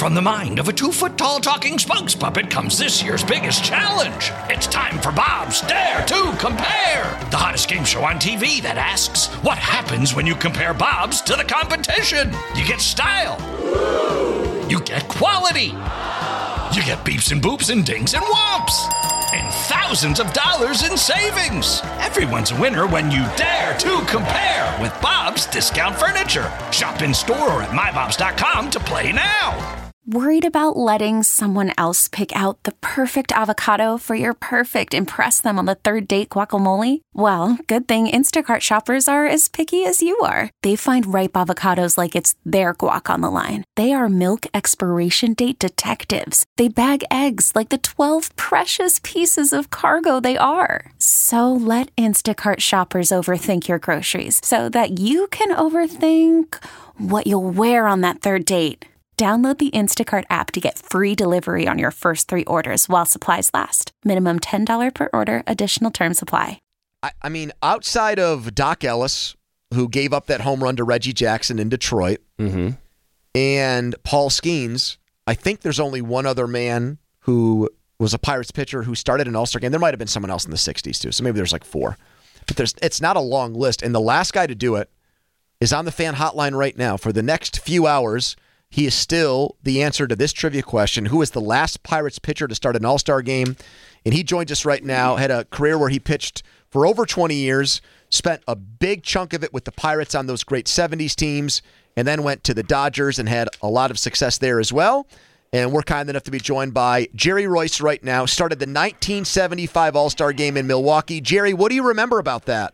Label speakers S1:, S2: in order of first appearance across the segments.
S1: From the mind of a 2-foot-tall talking spokes puppet comes this year's biggest challenge. It's time for Bob's Dare to Compare, the hottest game show on TV that asks, what happens when you compare Bob's to the competition? You get style. You get quality. You get beeps and boops and dings and whomps. And thousands of dollars in savings. Everyone's a winner when you dare to compare with Bob's Discount Furniture. Shop in store or at mybobs.com to play now.
S2: Worried about letting someone else pick out the perfect avocado for your perfect impress them on the third date guacamole? Well, good thing Instacart shoppers are as picky as you are. They find ripe avocados like it's their guac on the line. They are milk expiration date detectives. They bag eggs like the 12 precious pieces of cargo they are. So let Instacart shoppers overthink your groceries so that you can overthink what you'll wear on that third date. Download the Instacart app to get free delivery on your first 3 orders while supplies last. Minimum $10 per order. Additional terms apply.
S3: I mean, outside of Doc Ellis, who gave up that home run to Reggie Jackson in Detroit, and Paul Skeens, I think there's only one other man who was a Pirates pitcher who started an All-Star game. There might have been someone else in the 60s, too, so maybe there's like 4. But it's not a long list, and the last guy to do it is on the fan hotline right now. For the next few hours, he is still the answer to this trivia question: who is the last Pirates pitcher to start an All-Star game? And he joins us right now, had a career where he pitched for over 20 years, spent a big chunk of it with the Pirates on those great 70s teams, and then went to the Dodgers and had a lot of success there as well. And we're kind enough to be joined by Jerry Royce right now. Started the 1975 All-Star game in Milwaukee. Jerry, what do you remember about that?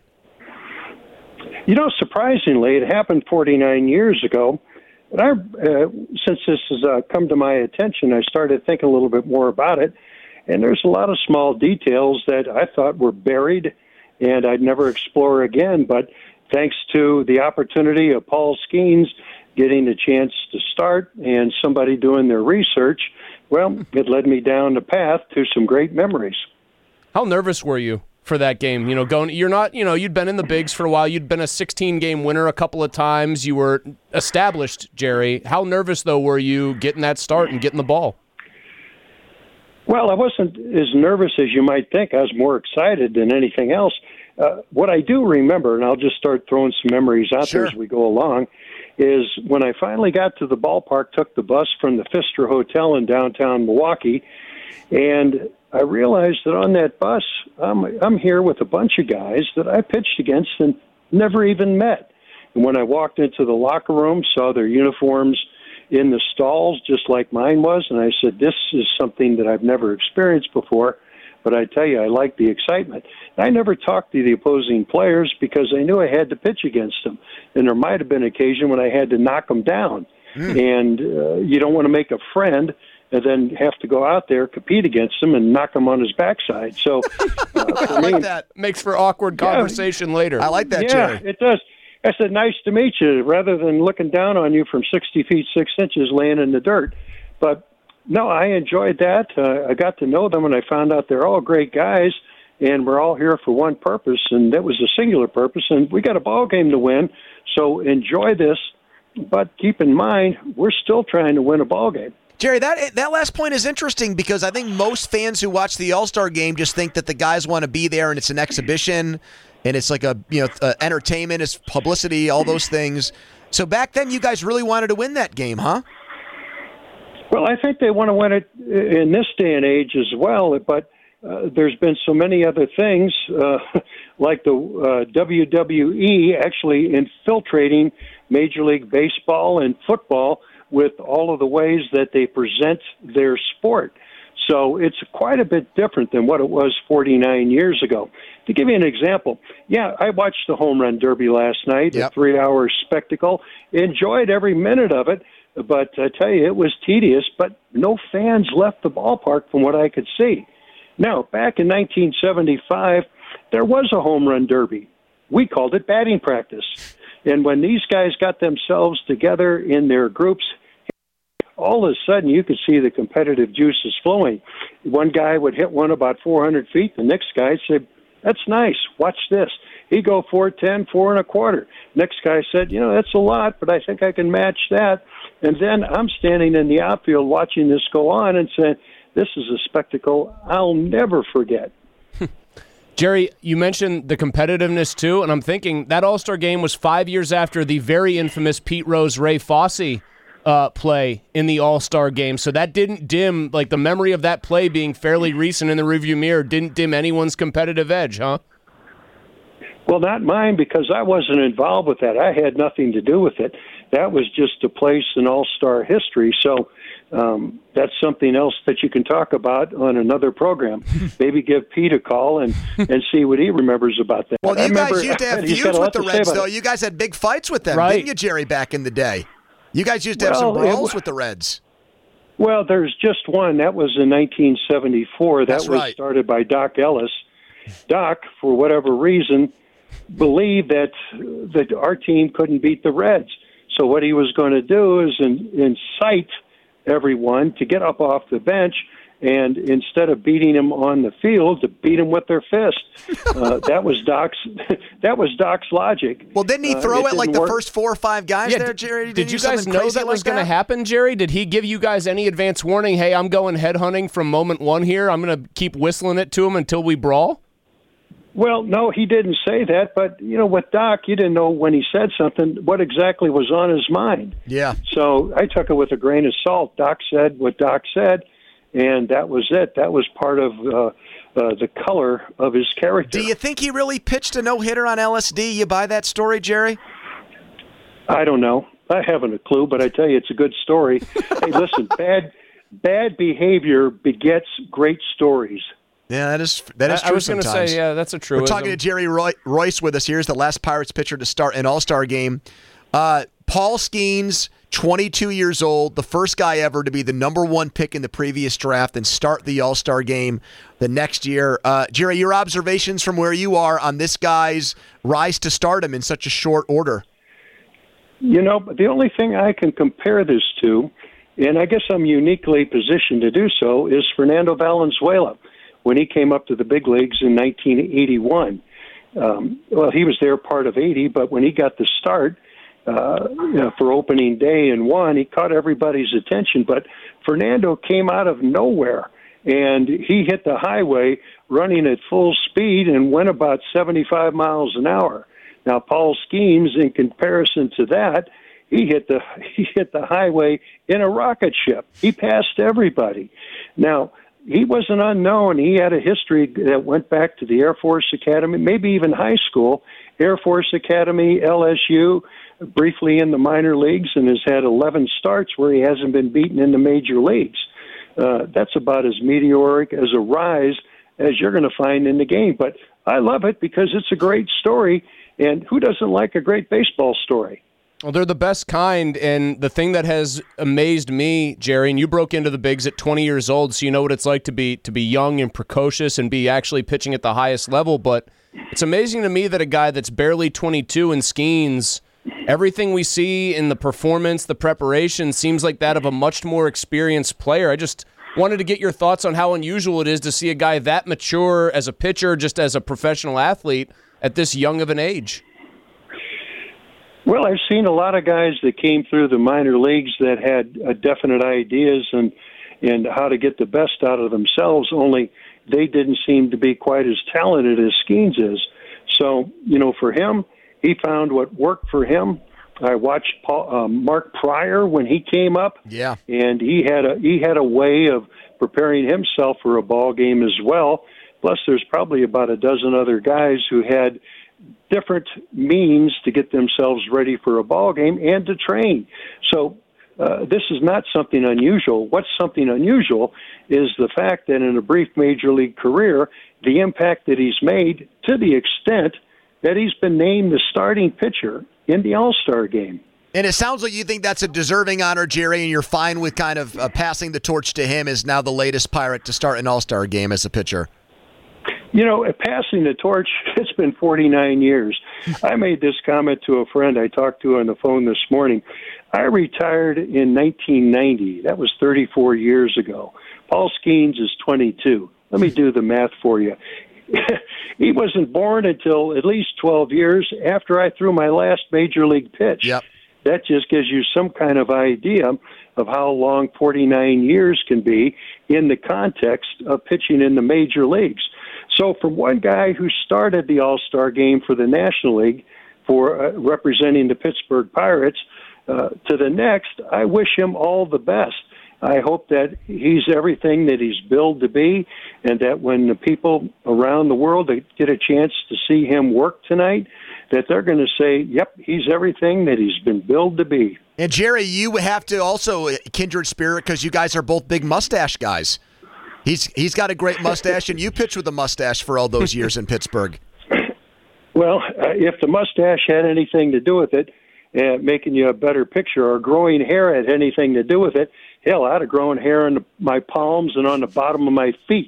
S4: You know, surprisingly, it happened 49 years ago. But since this has come to my attention, I started thinking a little bit more about it. And there's a lot of small details that I thought were buried and I'd never explore again. But thanks to the opportunity of Paul Skeens getting a chance to start and somebody doing their research, well, it led me down the path to some great memories.
S5: How nervous were you for that game? You know, you'd been in the bigs for a while. You'd been a 16-game winner a couple of times. You were established, Jerry. How nervous, though, were you getting that start and getting the ball?
S4: Well, I wasn't as nervous as you might think. I was more excited than anything else. What I do remember, and I'll just start throwing some memories out there as we go along, is when I finally got to the ballpark, took the bus from the Pfister Hotel in downtown Milwaukee, and I realized that on that bus, I'm here with a bunch of guys that I pitched against and never even met. And when I walked into the locker room, saw their uniforms in the stalls just like mine was, and I said, this is something that I've never experienced before, but I tell you, I like the excitement. I never talked to the opposing players because I knew I had to pitch against them, and there might have been an occasion when I had to knock them down. And you don't want to make a friend and then have to go out there, compete against him, and knock him on his backside. So
S5: I like that. Makes for awkward conversation later.
S3: I like that, Jerry.
S4: Yeah, it does. I said, nice to meet you, rather than looking down on you from 60 feet 6 inches laying in the dirt. But, no, I enjoyed that. I got to know them, and I found out they're all great guys, and we're all here for one purpose, and that was a singular purpose. And we got a ball game to win, so enjoy this. But keep in mind, we're still trying to win a ball game.
S3: Jerry, that last point is interesting because I think most fans who watch the All-Star game just think that the guys want to be there and it's an exhibition and it's like entertainment, it's publicity, all those things. So back then, you guys really wanted to win that game, huh?
S4: Well, I think they want to win it in this day and age as well, but there's been so many other things, like the WWE actually infiltrating Major League Baseball and football with all of the ways that they present their sport. So it's quite a bit different than what it was 49 years ago. To give you an example, I watched the Home Run Derby last night, a 3-hour spectacle, enjoyed every minute of it, but I tell you, it was tedious, but no fans left the ballpark from what I could see. Now, back in 1975, there was a Home Run Derby. We called it batting practice. And when these guys got themselves together in their groups, all of a sudden you could see the competitive juices flowing. One guy would hit one about 400 feet. The next guy said, That's nice. Watch this. He'd go 4.10, 4 1/4. Next guy said, that's a lot, but I think I can match that. And then I'm standing in the outfield watching this go on and saying, this is a spectacle I'll never forget.
S5: Jerry, you mentioned the competitiveness too, and I'm thinking that All-Star game was 5 years after the very infamous Pete Rose-Ray Fosse play in the All-Star game. So that didn't dim, like the memory of that play being fairly recent in the rearview mirror didn't dim anyone's competitive edge, huh?
S4: Well, not mine, because I wasn't involved with that. I had nothing to do with it. That was just a place in All-Star history. So that's something else that you can talk about on another program. Maybe give Pete a call and see what he remembers about that.
S3: Well, you guys used to have feuds with the Reds, though. You guys had big fights with them,
S5: right?
S3: Didn't you, Jerry, back in the day? You guys used to have some brawls with the Reds.
S4: Well, there's just one. That was in 1974. That was started by Doc Ellis. Doc, for whatever reason, believed that our team couldn't beat the Reds. So what he was going to do is incite everyone to get up off the bench, and instead of beating them on the field, to beat them with their fist. That was Doc's logic.
S3: Well, didn't he throw it like the first 4 or 5 guys there, Jerry?
S5: Did you guys know that was going to happen, Jerry? Did he give you guys any advance warning? Hey, I'm going headhunting from moment one here. I'm going to keep whistling it to him until we brawl?
S4: Well, no, he didn't say that. But, with Doc, you didn't know when he said something what exactly was on his mind.
S3: Yeah.
S4: So I took it with a grain of salt. Doc said what Doc said, and that was it. That was part of the color of his character.
S3: Do you think he really pitched a no-hitter on LSD? You buy that story, Jerry?
S4: I don't know. I haven't a clue, but I tell you, it's a good story. Hey, listen, bad behavior begets great stories.
S3: Yeah, that is true.
S5: I was going to say, yeah, that's a truism.
S3: We're talking to Jerry Royce with us. Here's the last Pirates pitcher to start an All-Star game. Paul Skeens, 22 years old, the first guy ever to be the number 1 pick in the previous draft and start the All-Star game the next year. Jerry, your observations from where you are on this guy's rise to stardom in such a short order?
S4: The only thing I can compare this to, and I guess I'm uniquely positioned to do so, is Fernando Valenzuela. When he came up to the big leagues in 1981. He was there part of 80, but when he got the start for opening day and won, he caught everybody's attention. But Fernando came out of nowhere, and he hit the highway running at full speed and went about 75 miles an hour. Now, Paul Skeens, in comparison to that, he hit the highway in a rocket ship. He passed everybody. Now, he was an unknown. He had a history that went back to the Air Force Academy, maybe even high school, Air Force Academy, LSU, briefly in the minor leagues, and has had 11 starts where he hasn't been beaten in the major leagues. That's about as meteoric as a rise as you're going to find in the game. But I love it because it's a great story, and who doesn't like a great baseball story?
S5: Well, they're the best kind, and the thing that has amazed me, Jerry, and you broke into the bigs at 20 years old, so you know what it's like to be young and precocious and be actually pitching at the highest level, but it's amazing to me that a guy that's barely 22 in Skeens, everything we see in the performance, the preparation, seems like that of a much more experienced player. I just wanted to get your thoughts on how unusual it is to see a guy that mature as a pitcher, just as a professional athlete, at this young of an age.
S4: Well, I've seen a lot of guys that came through the minor leagues that had definite ideas and how to get the best out of themselves, only they didn't seem to be quite as talented as Skeens is. So, for him, he found what worked for him. I watched Mark Pryor when he came up, and he had a way of preparing himself for a ball game as well. Plus, there's probably about a dozen other guys who had different means to get themselves ready for a ball game and to train. So this is not something unusual. What's something unusual is the fact that in a brief major league career, the impact that he's made to the extent that he's been named the starting pitcher in the All-Star game.
S3: And it sounds like you think that's a deserving honor, Jerry, and you're fine with kind of passing the torch to him as now the latest Pirate to start an All-Star game as a pitcher.
S4: Passing the torch, it's been 49 years. I made this comment to a friend I talked to on the phone this morning. I retired in 1990. That was 34 years ago. Paul Skeens is 22. Let me do the math for you. he wasn't born until at least 12 years after I threw my last major league pitch.
S3: Yep.
S4: That just gives you some kind of idea of how long 49 years can be in the context of pitching in the major leagues. So from one guy who started the All-Star game for the National League for representing the Pittsburgh Pirates to the next, I wish him all the best. I hope that he's everything that he's billed to be, and that when the people around the world get a chance to see him work tonight, that they're going to say, yep, he's everything that he's been billed to be.
S3: And Jerry, you have to also kindred spirit because you guys are both big mustache guys. He's got a great mustache, and you pitched with a mustache for all those years in Pittsburgh.
S4: Well, if the mustache had anything to do with it, making you a better picture, or growing hair had anything to do with it, hell, I'd have grown hair on my palms and on the bottom of my feet.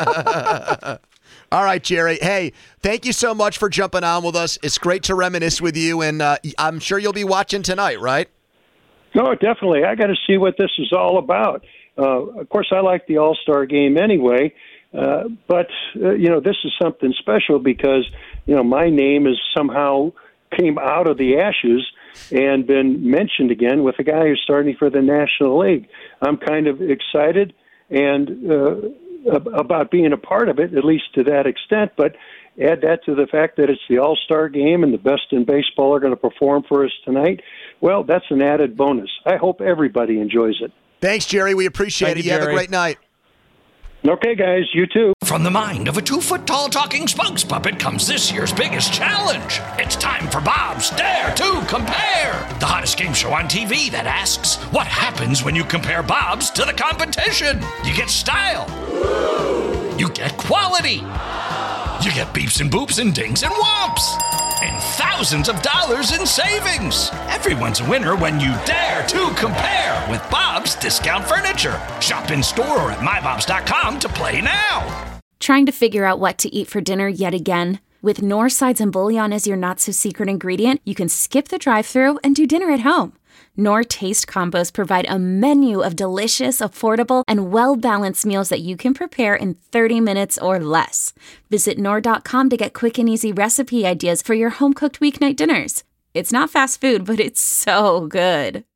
S3: All right, Jerry. Hey, thank you so much for jumping on with us. It's great to reminisce with you, and I'm sure you'll be watching tonight, right?
S4: No, definitely. I got to see what this is all about. Of course, I like the All-Star game anyway, but this is something special because, my name is somehow came out of the ashes and been mentioned again with a guy who's starting for the National League. I'm kind of excited and about being a part of it, at least to that extent, but add that to the fact that it's the All-Star game and the best in baseball are going to perform for us tonight. Well, that's an added bonus. I hope everybody enjoys it.
S3: Thanks, Jerry. We appreciate it. You have a great night.
S4: Okay, guys. You too.
S1: From the mind of a 2-foot-tall talking spokes puppet comes this year's biggest challenge. It's time for Bob's Dare to Compare, the hottest game show on TV that asks, what happens when you compare Bob's to the competition? You get style. You get quality. You get beeps and boops and dings and whomps. And thousands of dollars in savings. Everyone's a winner when you dare to compare with Bob's Discount Furniture. Shop in store or at mybobs.com to play now.
S2: Trying to figure out what to eat for dinner yet again? With Knorr sides and bouillon as your not-so-secret ingredient, you can skip the drive-thru and do dinner at home. Knorr Taste Combos provide a menu of delicious, affordable, and well-balanced meals that you can prepare in 30 minutes or less. Visit Knorr.com to get quick and easy recipe ideas for your home-cooked weeknight dinners. It's not fast food, but it's so good.